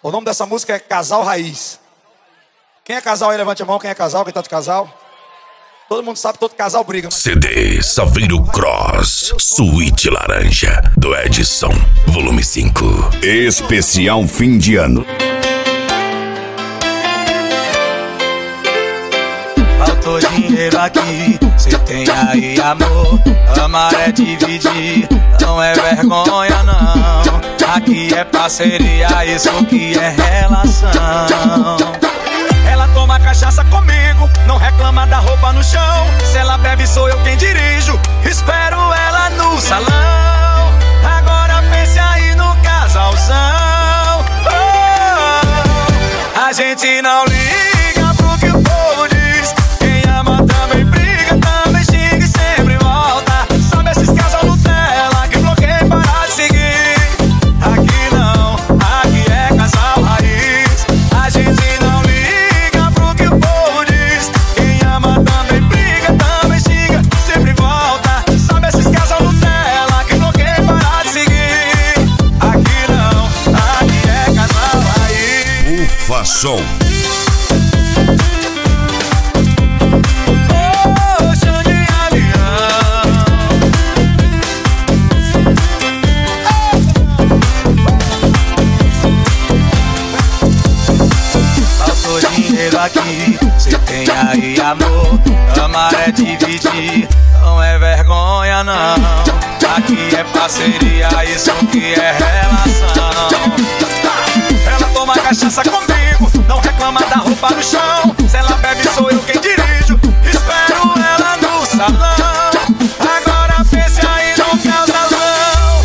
O nome dessa música é Casal Raiz. Quem é casal aí, levante a mão. Quem é casal, quem tá de casal? Todo mundo sabe que todo casal briga. CD Saveiro Cross, Suíte Laranja, do Edson, volume 5. Especial fim de ano. Faltou dinheiro aqui, cê tem aí amor. Amar é dividir, não é vergonha não. Aqui é parceria, isso que é relação. Ela toma cachaça comigo, não reclama da roupa no chão. Se ela bebe sou eu quem dirijo, espero ela no salão. Agora pense aí no casalzão. Oh, a gente não liga pro que o povo diz. Quem ama também briga, também xinga e sempre volta. Sabe esses casal Nutella que bloqueiam para de seguir? Aqui não, aqui é casal raiz. A gente não liga pro que o povo diz. Quem ama também briga, também xinga, sempre volta. Sabe esses casal Nutella que bloqueiam para de seguir? Aqui não, aqui é casal raiz. Ufa Som. Aqui, cê tem aí amor. Amar é dividir, não é vergonha não. Aqui é parceria, isso que é relação. Ela toma cachaça comigo, não reclama da roupa no chão. Se ela bebe sou eu quem dirijo, espero ela no salão. Agora pense aí no casalão.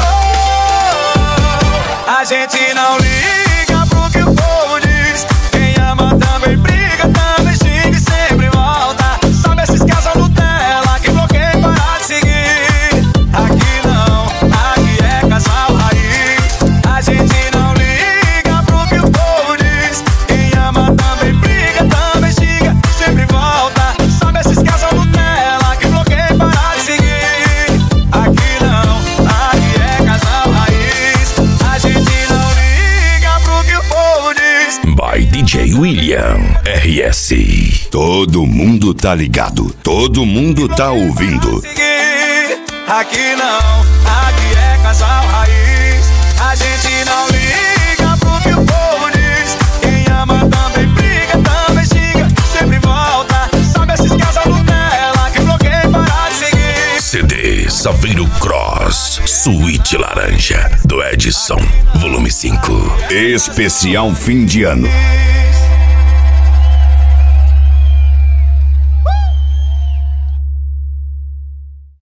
Oh, a gente não liga pro que o povo diz. Quem ama também briga, também xinga e sempre volta. Sabe esses casal Nutella que bloqueiam para de seguir? Aqui não, aqui é casal raiz. A gente não liga pro que o povo diz. Quem ama também briga, também xinga e sempre volta. Sabe esses casal Nutella que bloqueiam para de seguir? Aqui não, aqui é casal raiz. A gente não liga pro que o povo diz. By DJ William RS. Todo mundo tá ligado, todo mundo tá ouvindo. Aqui não, aqui é casal raiz. A gente não liga pro que o povo diz. Quem ama também briga, também xinga, sempre volta. Sabe esses casal Nutella que bloqueiam para de seguir? CD Saveiro Cross, Suíte Laranja, do Edson, volume 5. Especial fim de ano.